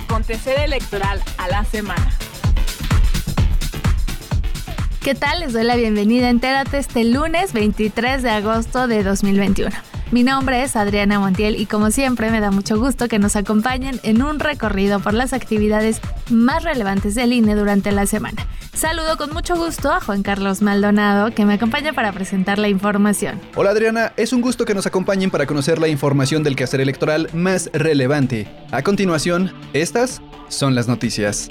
acontecer electoral a la semana. ¿Qué tal? Les doy la bienvenida a Entérate este lunes 23 de agosto de 2021. Mi nombre es Adriana Montiel y como siempre me da mucho gusto que nos acompañen en un recorrido por las actividades más relevantes del INE durante la semana. Saludo con mucho gusto a Juan Carlos Maldonado, que me acompaña para presentar la información. Hola Adriana, es un gusto que nos acompañen para conocer la información del quehacer electoral más relevante. A continuación, estas son las noticias.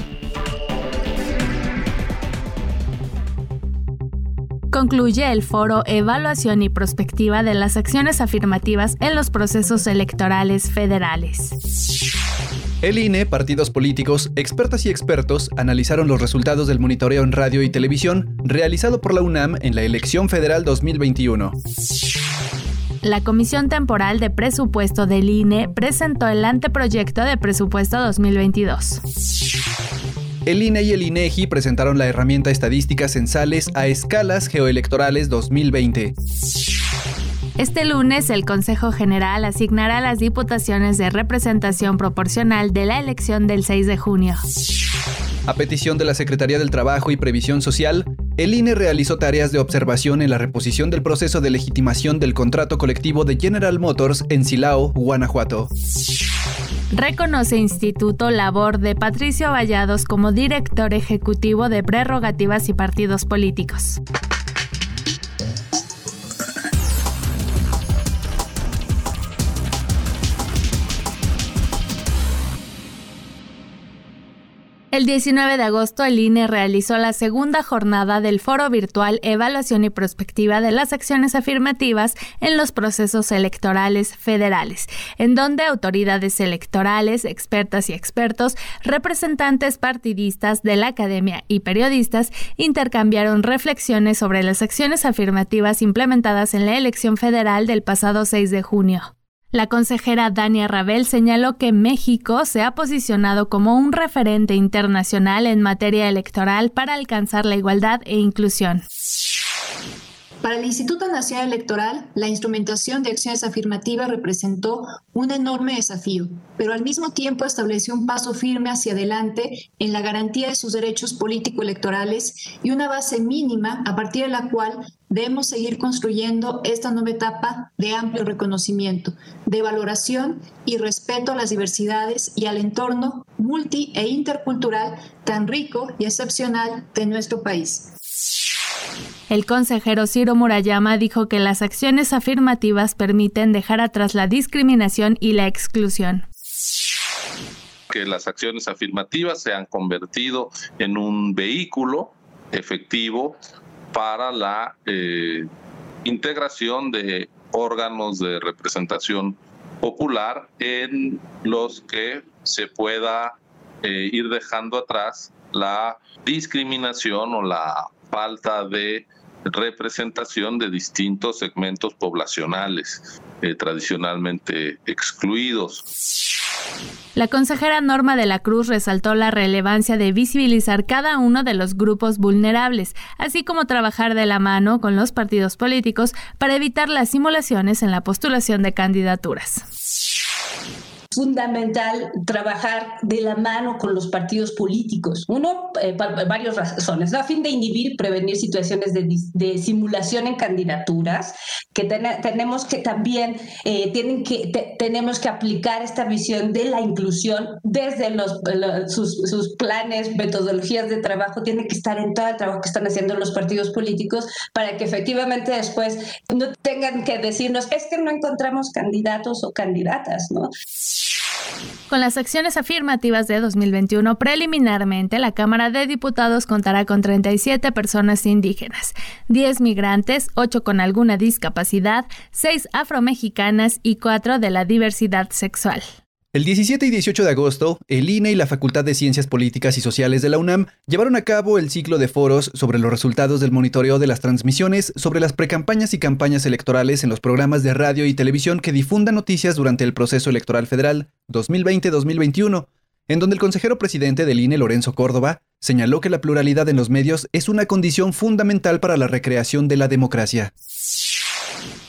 Concluye el foro Evaluación y Prospectiva de las Acciones Afirmativas en los Procesos Electorales Federales. El INE, partidos políticos, expertas y expertos analizaron los resultados del monitoreo en radio y televisión realizado por la UNAM en la elección federal 2021. La Comisión Temporal de Presupuesto del INE presentó el anteproyecto de presupuesto 2022. El INE y el INEGI presentaron la herramienta estadística censales a escalas geoelectorales 2020. Este lunes, el Consejo General asignará las diputaciones de representación proporcional de la elección del 6 de junio. A petición de la Secretaría del Trabajo y Previsión Social, el INE realizó tareas de observación en la reposición del proceso de legitimación del contrato colectivo de General Motors en Silao, Guanajuato. Reconoce Instituto labor de Patricio Vallados como director ejecutivo de Prerrogativas y Partidos Políticos. El 19 de agosto, el INE realizó la segunda jornada del Foro Virtual Evaluación y Prospectiva de las Acciones Afirmativas en los Procesos Electorales Federales, en donde autoridades electorales, expertas y expertos, representantes partidistas de la academia y periodistas intercambiaron reflexiones sobre las acciones afirmativas implementadas en la elección federal del pasado 6 de junio. La consejera Dania Rabel señaló que México se ha posicionado como un referente internacional en materia electoral para alcanzar la igualdad e inclusión. Para el Instituto Nacional Electoral, la instrumentación de acciones afirmativas representó un enorme desafío, pero al mismo tiempo estableció un paso firme hacia adelante en la garantía de sus derechos político-electorales y una base mínima a partir de la cual debemos seguir construyendo esta nueva etapa de amplio reconocimiento, de valoración y respeto a las diversidades y al entorno multi- e intercultural tan rico y excepcional de nuestro país. El consejero Ciro Murayama dijo que las acciones afirmativas permiten dejar atrás la discriminación y la exclusión. Que las acciones afirmativas se han convertido en un vehículo efectivo para la integración de órganos de representación popular en los que se pueda ir dejando atrás la discriminación o la falta de representación de distintos segmentos poblacionales tradicionalmente excluidos. La consejera Norma de la Cruz resaltó la relevancia de visibilizar cada uno de los grupos vulnerables, así como trabajar de la mano con los partidos políticos para evitar las simulaciones en la postulación de candidaturas. Fundamental trabajar de la mano con los partidos políticos. Uno, por varias razones, ¿no? A fin de inhibir, prevenir situaciones de simulación en candidaturas, que tenemos que también tenemos que aplicar esta visión de la inclusión desde sus planes, metodologías de trabajo, tiene que estar en todo el trabajo que están haciendo los partidos políticos para que efectivamente después no tengan que decirnos es que no encontramos candidatos o candidatas, ¿no? Con las acciones afirmativas de 2021, preliminarmente la Cámara de Diputados contará con 37 personas indígenas, 10 migrantes, 8 con alguna discapacidad, 6 afromexicanas y 4 de la diversidad sexual. El 17 y 18 de agosto, el INE y la Facultad de Ciencias Políticas y Sociales de la UNAM llevaron a cabo el ciclo de foros sobre los resultados del monitoreo de las transmisiones sobre las precampañas y campañas electorales en los programas de radio y televisión que difundan noticias durante el proceso electoral federal 2020-2021, en donde el consejero presidente del INE, Lorenzo Córdoba, señaló que la pluralidad en los medios es una condición fundamental para la recreación de la democracia.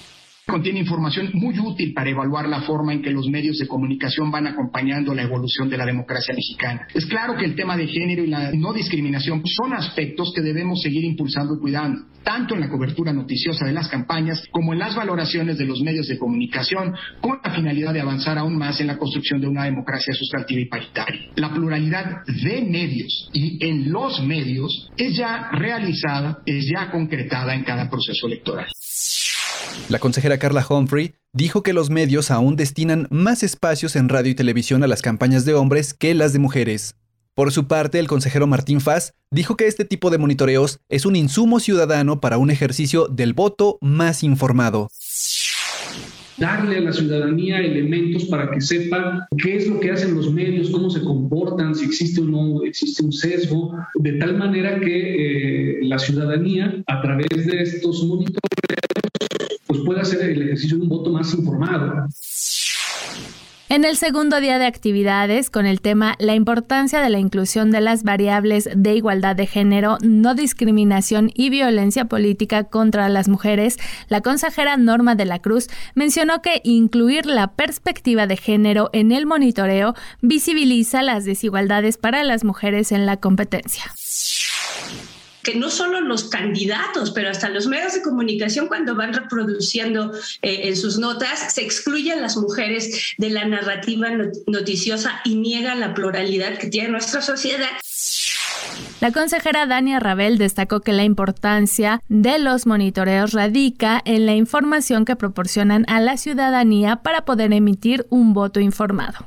Contiene información muy útil para evaluar la forma en que los medios de comunicación van acompañando la evolución de la democracia mexicana. Es claro que el tema de género y la no discriminación son aspectos que debemos seguir impulsando y cuidando, tanto en la cobertura noticiosa de las campañas como en las valoraciones de los medios de comunicación, con la finalidad de avanzar aún más en la construcción de una democracia sustantiva y paritaria. La pluralidad de medios y en los medios es ya realizada, es ya concretada en cada proceso electoral. La consejera Carla Humphrey dijo que los medios aún destinan más espacios en radio y televisión a las campañas de hombres que las de mujeres. Por su parte, el consejero Martín Faz dijo que este tipo de monitoreos es un insumo ciudadano para un ejercicio del voto más informado. Darle a la ciudadanía elementos para que sepa qué es lo que hacen los medios, cómo se comportan, si existe o no existe un sesgo, de tal manera que la ciudadanía, a través de estos monitoreos, pues pueda hacer el ejercicio de un voto más informado. En el segundo día de actividades, con el tema La importancia de la inclusión de las variables de igualdad de género, no discriminación y violencia política contra las mujeres, la consejera Norma de la Cruz mencionó que incluir la perspectiva de género en el monitoreo visibiliza las desigualdades para las mujeres en la competencia. Que no solo los candidatos, pero hasta los medios de comunicación, cuando van reproduciendo en sus notas, se excluyen las mujeres de la narrativa noticiosa y niegan la pluralidad que tiene nuestra sociedad. La consejera Dania Rabel destacó que la importancia de los monitoreos radica en la información que proporcionan a la ciudadanía para poder emitir un voto informado,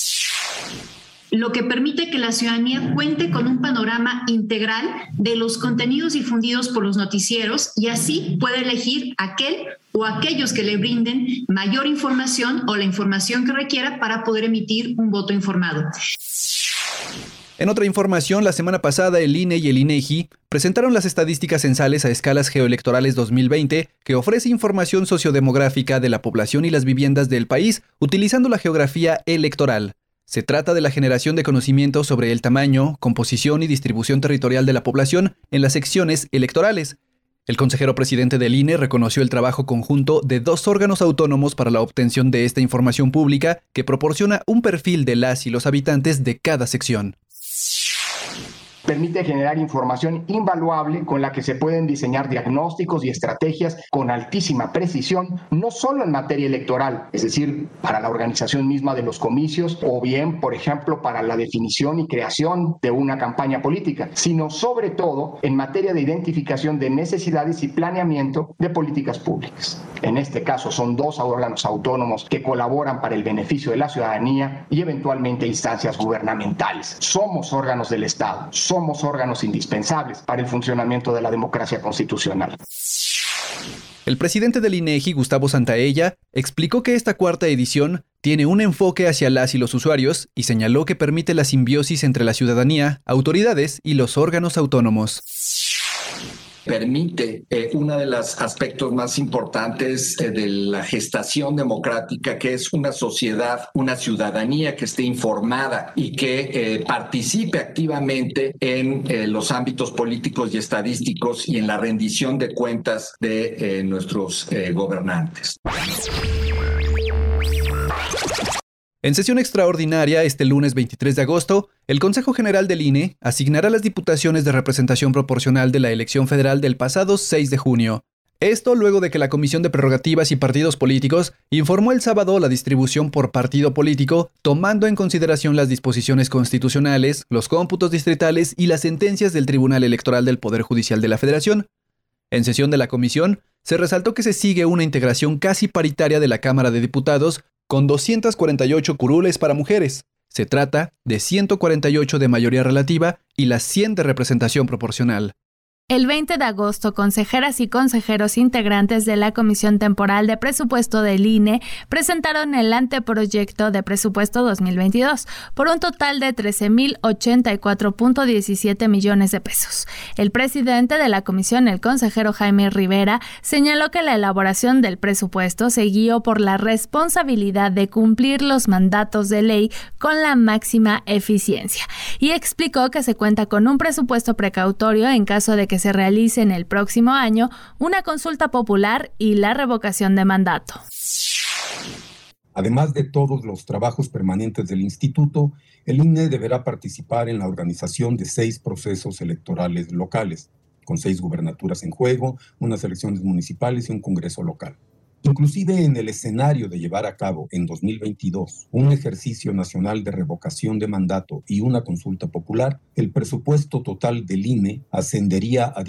lo que permite que la ciudadanía cuente con un panorama integral de los contenidos difundidos por los noticieros y así pueda elegir aquel o aquellos que le brinden mayor información o la información que requiera para poder emitir un voto informado. En otra información, la semana pasada el INE y el INEGI presentaron las estadísticas censales a escalas geoelectorales 2020 que ofrece información sociodemográfica de la población y las viviendas del país utilizando la geografía electoral. Se trata de la generación de conocimientos sobre el tamaño, composición y distribución territorial de la población en las secciones electorales. El consejero presidente del INE reconoció el trabajo conjunto de 2 órganos autónomos para la obtención de esta información pública que proporciona un perfil de las y los habitantes de cada sección. Permite generar información invaluable con la que se pueden diseñar diagnósticos y estrategias con altísima precisión, no solo en materia electoral, es decir, para la organización misma de los comicios o bien, por ejemplo, para la definición y creación de una campaña política, sino sobre todo en materia de identificación de necesidades y planeamiento de políticas públicas. En este caso son 2 órganos autónomos que colaboran para el beneficio de la ciudadanía y eventualmente instancias gubernamentales. Somos órganos del Estado, somos órganos indispensables para el funcionamiento de la democracia constitucional. El presidente del INEGI, Gustavo Santaella, explicó que esta 4ª edición tiene un enfoque hacia las y los usuarios y señaló que permite la simbiosis entre la ciudadanía, autoridades y los órganos autónomos. Permite uno de los aspectos más importantes de la gestación democrática, que es una sociedad, una ciudadanía que esté informada y que participe activamente en los ámbitos políticos y estadísticos y en la rendición de cuentas de nuestros gobernantes. En sesión extraordinaria, este lunes 23 de agosto, el Consejo General del INE asignará las diputaciones de representación proporcional de la elección federal del pasado 6 de junio. Esto luego de que la Comisión de Prerrogativas y Partidos Políticos informó el sábado la distribución por partido político, tomando en consideración las disposiciones constitucionales, los cómputos distritales y las sentencias del Tribunal Electoral del Poder Judicial de la Federación. En sesión de la comisión, se resaltó que se sigue una integración casi paritaria de la Cámara de Diputados, con 248 curules para mujeres. Se trata de 148 de mayoría relativa y las 100 de representación proporcional. El 20 de agosto, consejeras y consejeros integrantes de la Comisión Temporal de Presupuesto del INE presentaron el anteproyecto de presupuesto 2022 por un total de 13,084.17 millones de pesos. El presidente de la comisión, el consejero Jaime Rivera, señaló que la elaboración del presupuesto se guió por la responsabilidad de cumplir los mandatos de ley con la máxima eficiencia y explicó que se cuenta con un presupuesto precautorio en caso de que se realice en el próximo año una consulta popular y la revocación de mandato. Además de todos los trabajos permanentes del instituto, el INE deberá participar en la organización de 6 procesos electorales locales, con 6 gubernaturas en juego, unas elecciones municipales y un congreso local. Inclusive en el escenario de llevar a cabo en 2022 un ejercicio nacional de revocación de mandato y una consulta popular, el presupuesto total del INE ascendería a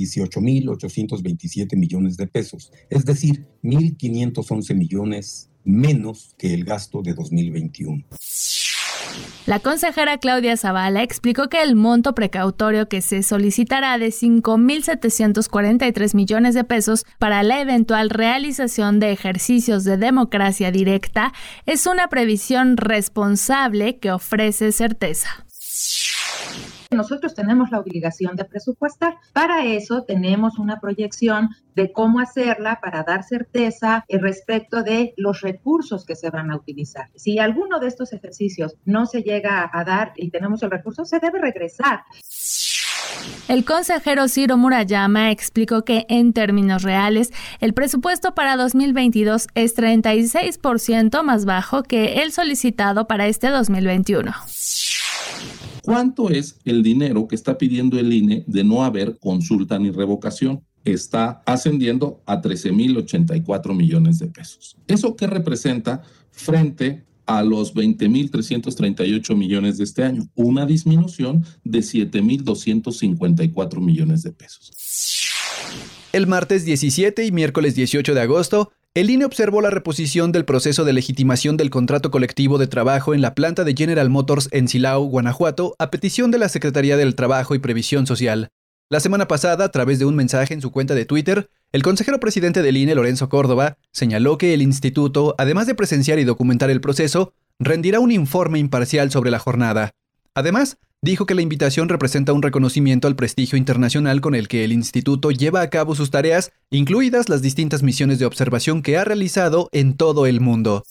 18.827 millones de pesos, es decir, 1.511 millones menos que el gasto de 2021. La consejera Claudia Zavala explicó que el monto precautorio que se solicitará de 5.743 millones de pesos para la eventual realización de ejercicios de democracia directa es una previsión responsable que ofrece certeza. Nosotros tenemos la obligación de presupuestar. Para eso tenemos una proyección de cómo hacerla para dar certeza respecto de los recursos que se van a utilizar. Si alguno de estos ejercicios no se llega a dar y tenemos el recurso, se debe regresar. El consejero Ciro Murayama explicó que, en términos reales, el presupuesto para 2022 es 36% más bajo que el solicitado para este 2021. ¿Cuánto es el dinero que está pidiendo el INE de no haber consulta ni revocación? Está ascendiendo a 13.084 millones de pesos. ¿Eso qué representa frente a los 20.338 millones de este año? Una disminución de 7.254 millones de pesos. El martes 17 y miércoles 18 de agosto, el INE observó la reposición del proceso de legitimación del contrato colectivo de trabajo en la planta de General Motors en Silao, Guanajuato, a petición de la Secretaría del Trabajo y Previsión Social. La semana pasada, a través de un mensaje en su cuenta de Twitter, el consejero presidente del INE, Lorenzo Córdoba, señaló que el instituto, además de presenciar y documentar el proceso, rendirá un informe imparcial sobre la jornada. Además, dijo que la invitación representa un reconocimiento al prestigio internacional con el que el instituto lleva a cabo sus tareas, incluidas las distintas misiones de observación que ha realizado en todo el mundo.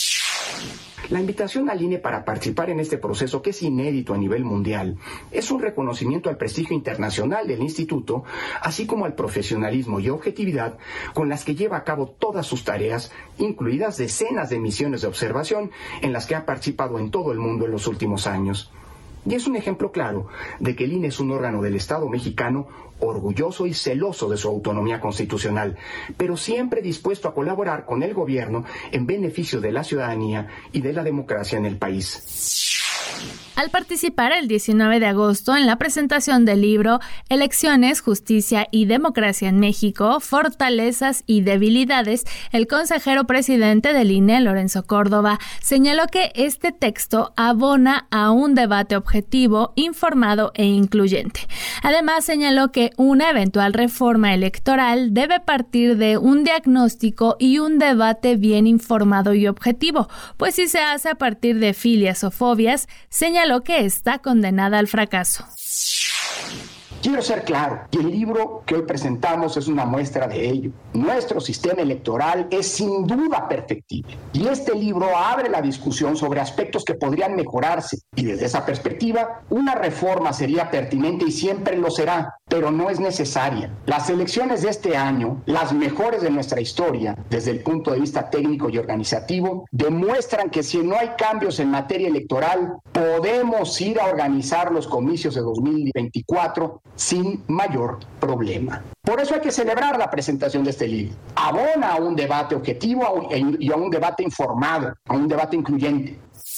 La invitación al INE para participar en este proceso, que es inédito a nivel mundial, es un reconocimiento al prestigio internacional del instituto, así como al profesionalismo y objetividad con las que lleva a cabo todas sus tareas, incluidas decenas de misiones de observación en las que ha participado en todo el mundo en los últimos años. Y es un ejemplo claro de que el INE es un órgano del Estado mexicano orgulloso y celoso de su autonomía constitucional, pero siempre dispuesto a colaborar con el gobierno en beneficio de la ciudadanía y de la democracia en el país. Al participar el 19 de agosto en la presentación del libro Elecciones, Justicia y Democracia en México, Fortalezas y Debilidades, el consejero presidente del INE, Lorenzo Córdoba, señaló que este texto abona a un debate objetivo, informado e incluyente. Además, señaló que una eventual reforma electoral debe partir de un diagnóstico y un debate bien informado y objetivo, pues si se hace a partir de filias o fobias, señaló que está condenada al fracaso. Quiero ser claro, y el libro que hoy presentamos es una muestra de ello. Nuestro sistema electoral es sin duda perfectible, y este libro abre la discusión sobre aspectos que podrían mejorarse, y desde esa perspectiva, una reforma sería pertinente y siempre lo será, pero no es necesaria. Las elecciones de este año, las mejores de nuestra historia, desde el punto de vista técnico y organizativo, demuestran que si no hay cambios en materia electoral, podemos ir a organizar los comicios de 2024 sin mayor problema. Por eso hay que celebrar la presentación de este libro. Abona a un debate objetivo y a un debate informado, a un debate incluyente.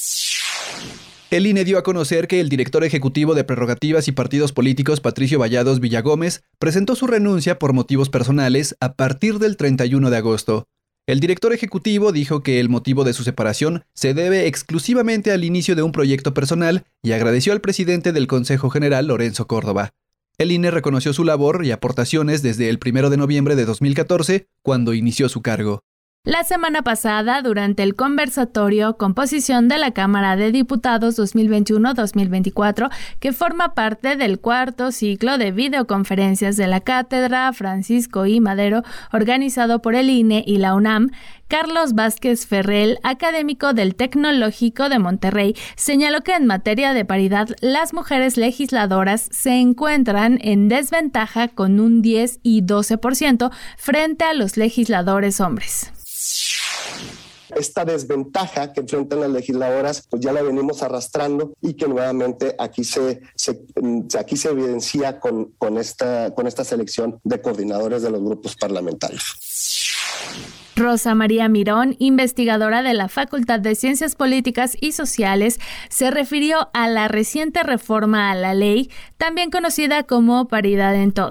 El INE dio a conocer que el director ejecutivo de Prerrogativas y Partidos Políticos, Patricio Vallados Villagómez, presentó su renuncia por motivos personales a partir del 31 de agosto. El director ejecutivo dijo que el motivo de su separación se debe exclusivamente al inicio de un proyecto personal y agradeció al presidente del Consejo General, Lorenzo Córdoba. El INE reconoció su labor y aportaciones desde el 1 de noviembre de 2014, cuando inició su cargo. La semana pasada, durante el conversatorio Composición de la Cámara de Diputados 2021-2024, que forma parte del cuarto ciclo de videoconferencias de la Cátedra Francisco I. Madero, organizado por el INE y la UNAM, Carlos Vázquez Ferrell, académico del Tecnológico de Monterrey, señaló que en materia de paridad, las mujeres legisladoras se encuentran en desventaja con un 10 y 12% frente a los legisladores hombres. Esta desventaja que enfrentan las legisladoras, pues ya la venimos arrastrando y que nuevamente aquí se evidencia con esta selección de coordinadores de los grupos parlamentarios. Rosa María Mirón, investigadora de la Facultad de Ciencias Políticas y Sociales, se refirió a la reciente reforma a la ley, también conocida como paridad en todo.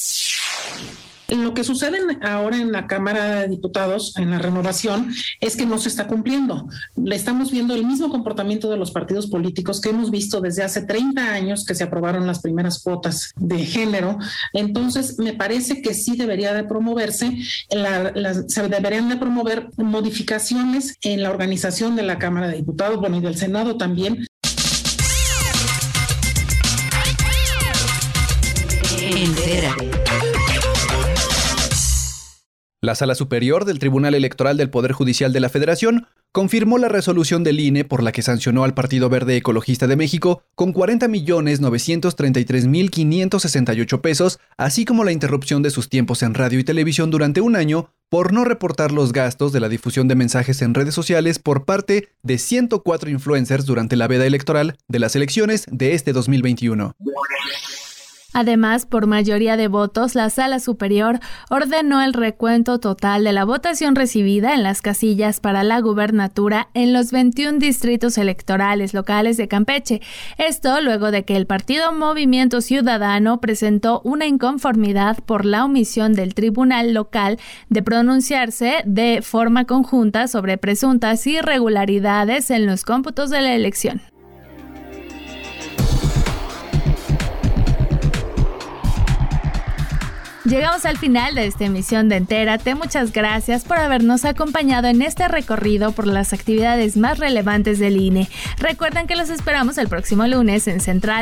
Lo que sucede ahora en la Cámara de Diputados, en la renovación, es que no se está cumpliendo. Le estamos viendo el mismo comportamiento de los partidos políticos que hemos visto desde hace 30 años que se aprobaron las primeras cuotas de género. Entonces, me parece que sí debería de promoverse, se deberían de promover modificaciones en la organización de la Cámara de Diputados, bueno, y del Senado también. Entérate. La Sala Superior del Tribunal Electoral del Poder Judicial de la Federación confirmó la resolución del INE por la que sancionó al Partido Verde Ecologista de México con 40.933.568 pesos, así como la interrupción de sus tiempos en radio y televisión durante un año por no reportar los gastos de la difusión de mensajes en redes sociales por parte de 104 influencers durante la veda electoral de las elecciones de este 2021. Además, por mayoría de votos, la Sala Superior ordenó el recuento total de la votación recibida en las casillas para la gubernatura en los 21 distritos electorales locales de Campeche. Esto luego de que el partido Movimiento Ciudadano presentó una inconformidad por la omisión del tribunal local de pronunciarse de forma conjunta sobre presuntas irregularidades en los cómputos de la elección. Llegamos al final de esta emisión de Entérate. Muchas gracias por habernos acompañado en este recorrido por las actividades más relevantes del INE. Recuerden que los esperamos el próximo lunes en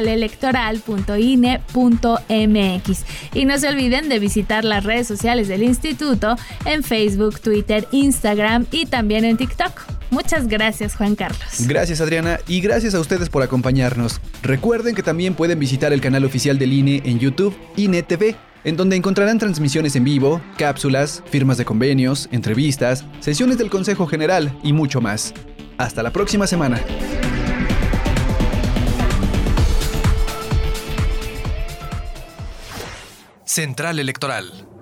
centralelectoral.ine.mx. Y no se olviden de visitar las redes sociales del instituto en Facebook, Twitter, Instagram y también en TikTok. Muchas gracias, Juan Carlos. Gracias, Adriana, y gracias a ustedes por acompañarnos. Recuerden que también pueden visitar el canal oficial del INE en YouTube, INE TV, en donde encontrarán transmisiones en vivo, cápsulas, firmas de convenios, entrevistas, sesiones del Consejo General y mucho más. Hasta la próxima semana. Central Electoral.